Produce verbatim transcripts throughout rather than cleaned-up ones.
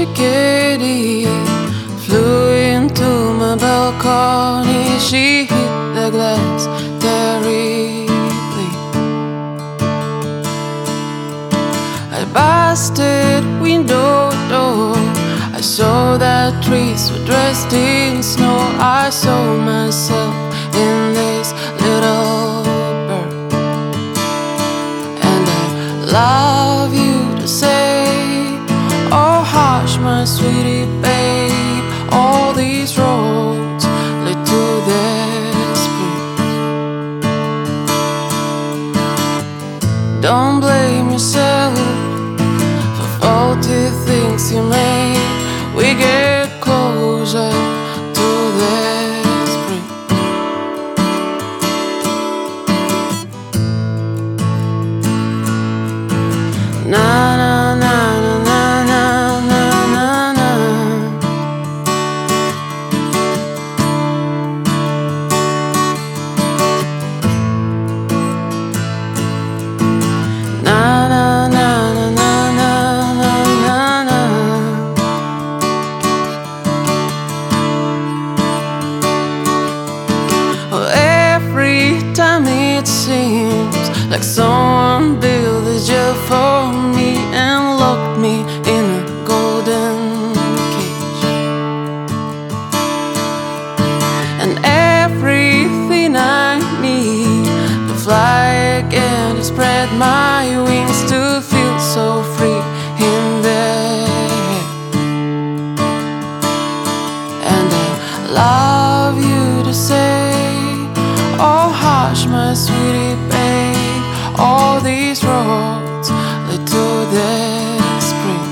kitty flew into my balcony. She hit the glass terribly. I busted window door. I saw that trees were dressed in snow. I saw myself in this little bird, and I love you to say, oh hush my sweetie babe, all these roads lead to the spring. Don't blame yourself for faulty things you made. We get closer to the spring. Na na na na na na na na. Na na na na na na na na. Oh, every time it seems like someone built a jail for me and locked me in a golden cage, and everything I need to fly again, to spread my wings, to feel so free in the air. And I love you to say, oh hush my sweetie babe, all these roads lead to the spring.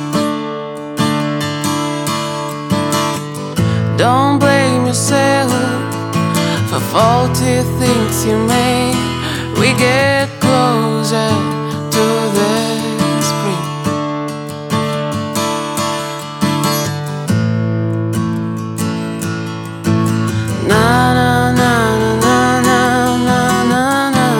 Don't blame yourself for faulty things you made. We get closer to the spring. Na na na na na na na na.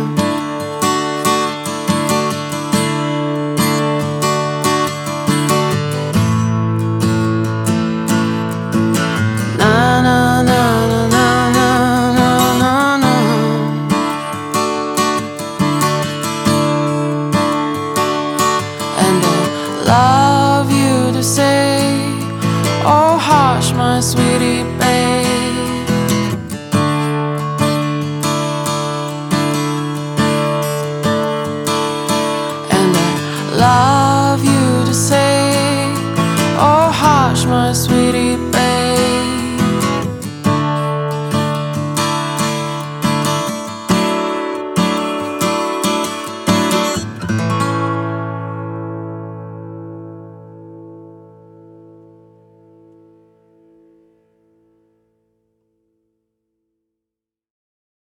Na na na na na na na na. And I love you to say, oh hush my sweetie babe,